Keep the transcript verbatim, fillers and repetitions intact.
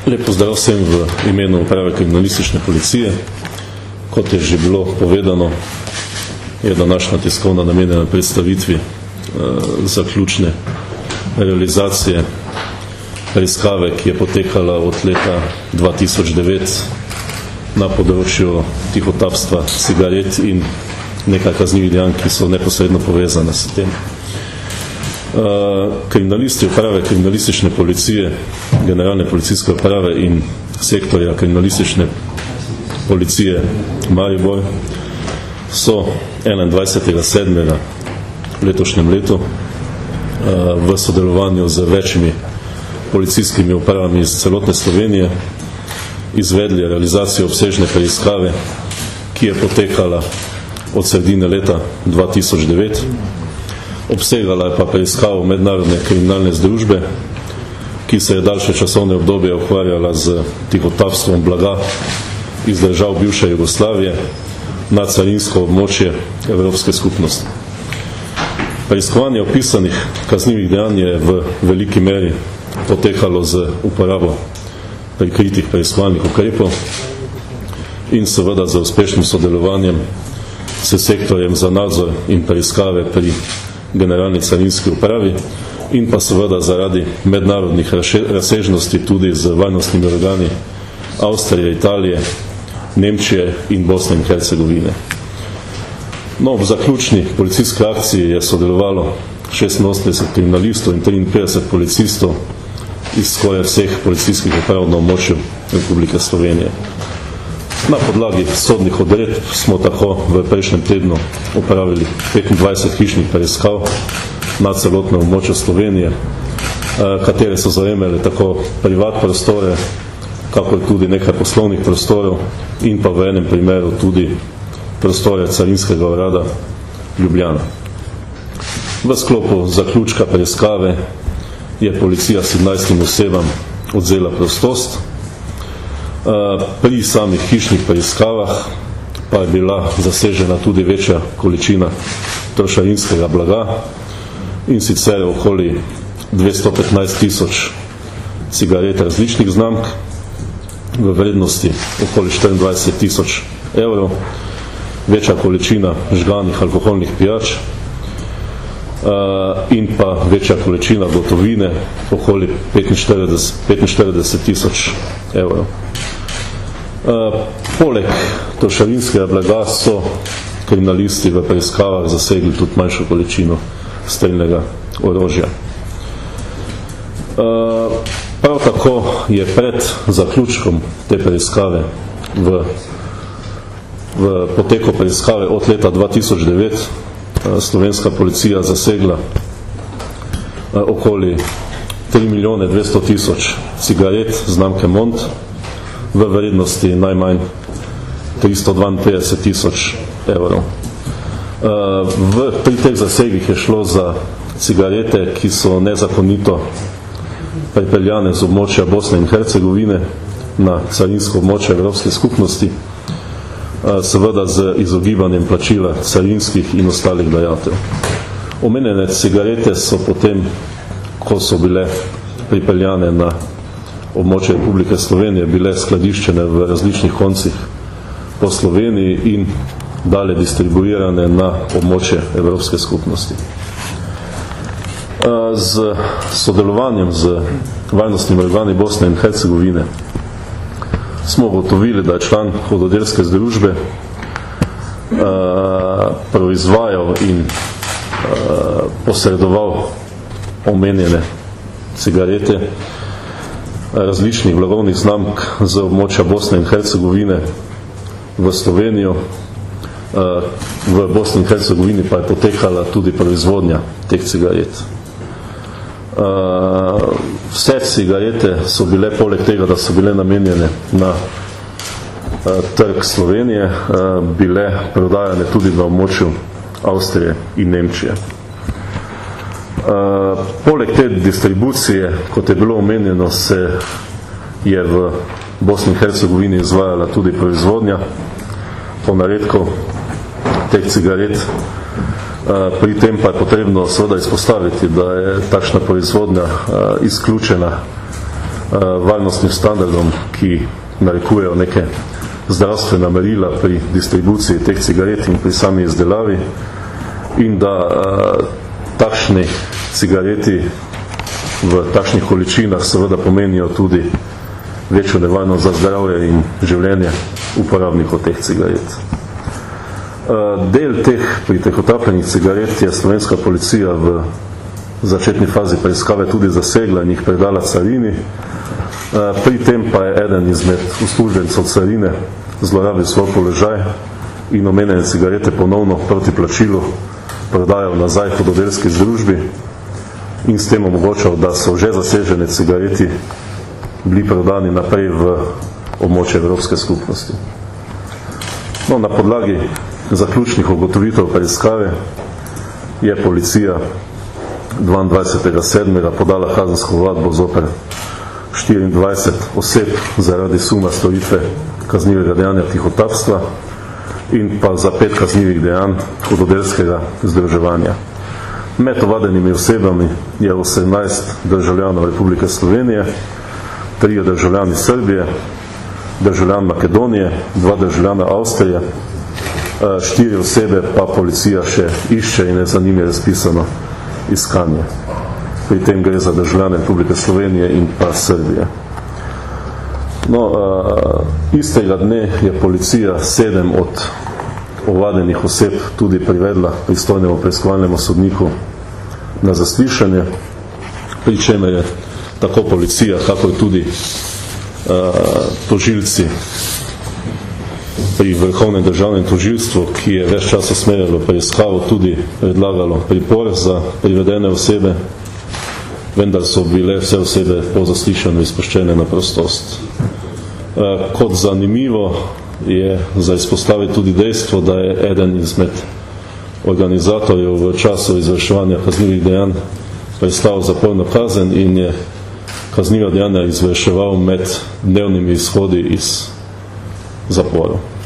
Lep pozdrav vsem v imenu Uprave kriminalistične policije. Kot je že bilo povedano, je današnja tiskovna namenjena predstavitvi eh, zaključne realizacije preiskave, ki je potekala od leta dva tisoč devet na področju tihotapstva cigaret in nekaj kaznivih dejanj, ki so neposredno povezane s tem. Kriminalisti Uprave kriminalistične policije, generalne policijske uprave in sektorja kriminalistične policije Maribor so enaindvajsetega sedmega letošnjem letu v sodelovanju z večjimi policijskimi upravami iz celotne Slovenije izvedli realizacijo obsežne preiskave, ki je potekala od sredine leta dva tisoč devet. Obsegala je pa preiskavo mednarodne kriminalne združbe, ki se je daljše časovne obdobje ukvarjala z tihotapstvom blaga iz držav bivše Jugoslavije na carinsko območje Evropske skupnosti. Preiskovanje opisanih kaznivih dejanj je v veliki meri potekalo z uporabo prikritih preiskovalnih ukrepov in seveda z uspešnim sodelovanjem s sektorjem za nadzor in preiskave pri generalni carinski upravi in pa seveda zaradi mednarodnih razsežnosti tudi z varnostnimi organi Avstrije, Italije, Nemčije in Bosne in Hercegovine. No, v zaključni policijski akciji je sodelovalo šestinosemdeset kriminalistov in triinpetdeset policistov iz skoraj vseh policijskih uprav na območju Republike Slovenije. Na podlagi sodnih odredb smo tako v prejšnjem tednu opravili petindvajset hišnih preiskav na celotnem območju Slovenije, katere so zajemele tako privat prostore, kakor tudi nekaj poslovnih prostorov in pa v enem primeru tudi prostore carinskega urada Ljubljana. V sklopu zaključka preiskave je policija sedemnajstim osebam odzela prostost. Pri samih hišnih preiskavah pa je bila zasežena tudi večja količina trošarinskega blaga in sicer okoli dvesto petnajst tisoč cigaret različnih znamk v vrednosti okoli štiriindvajset tisoč evrov, večja količina žganih alkoholnih pijač in pa večja količina gotovine okoli petinštirideset tisoč evrov. Poleg trošarinskega blaga so kriminalisti v preiskavah zasegli tudi manjšo količino strelnega orožja. Prav tako je pred zaključkom te preiskave v, v poteku preiskave od leta dva tisoč devet slovenska policija zasegla okoli tri milijone dvesto tisoč cigaret znamke Mont v vrednosti najmanj tristo dvainpetdeset tisoč evrov. V, pri teh zasegih je šlo za cigarete, ki so nezakonito pripeljane z območja Bosne in Hercegovine na carinsko območje Evropske skupnosti, seveda z izogibanjem plačila carinskih in ostalih dajatev. Omenjene cigarete so potem, ko so bile pripeljane na območje Republike Slovenije, bile skladiščene v različnih koncih po Sloveniji in dalje distribuirane na območje Evropske skupnosti. Z sodelovanjem z varnostnimi organi Bosne in Hercegovine smo ugotovili, da je član hudodelske združbe proizvajal in posredoval omenjene cigarete različnih blagovnih znamk z območja Bosne in Hercegovine v Slovenijo. V Bosni in Hercegovini pa je potekala tudi proizvodnja teh cigaret. Vse cigarete so bile, poleg tega, da so bile namenjene na trg Slovenije, bile prodajane tudi na območju Avstrije in Nemčije. Poleg te distribucije, kot je bilo omenjeno, se je v Bosni in Hercegovini izvajala tudi proizvodnja po naredku teh cigaret. Pri tem pa je potrebno seveda izpostaviti, da je takšna proizvodnja izključena varnostnim standardom, ki narekujejo neke zdravstvena merila pri distribuciji teh cigaret in pri sami izdelavi, in da takšni cigareti v takšnih količinah seveda pomenijo tudi večjo nevarnost za zdravje in življenje uporabnikov teh cigaret. Del teh pritihotapljenih cigaret je slovenska policija v začetni fazi preiskave tudi zasegla in jih predala carini. Pri tem pa je eden izmed uslužbencev carine zlorabil svoj položaj in omenjene cigarete ponovno proti plačilu prodajal nazaj hudodelski združbi in s tem omogočal, da so že zasežene cigareti bili prodani naprej v območje Evropske skupnosti. No, na podlagi zaključnih ugotovitev preiskave je policija dvaindvajsetega sedmega podala kazensko ovadbo zoper štiriindvajset oseb zaradi suma storitve kaznivega dejanja tihotapstva in pa za pet kaznivih dejanj hudodelskega združevanja. Med ovadenimi osebami je osemnajst državljanov Republike Slovenije, trije državljani Srbije, državljan Makedonije, dva državljana Avstrije, štiri osebe pa policija še išče in je za njimi razpisano iskanje. Pri tem gre za državljane Republike Slovenije in pa Srbije. No, istega dne je policija sedem od ovadenih oseb tudi privedla pristojnemu preiskovalnemu sodniku na zaslišanje, pri čemer je tako policija, kako tudi uh, tožilci pri Vrhovnem državnem tožilstvu, ki je več časa usmerjalo preiskavo, tudi predlagalo pripor za privedene osebe, vendar so bile vse osebe po zaslišanju izpuščene na prostost. Uh, kot zanimivo je za izpostaviti tudi dejstvo, da je eden izmed organizatorjev v času izvrševanja kaznivih dejanj prestal zaporno kazen in je kazniva dejanja izvrševal med dnevnimi izhodi iz zaporov.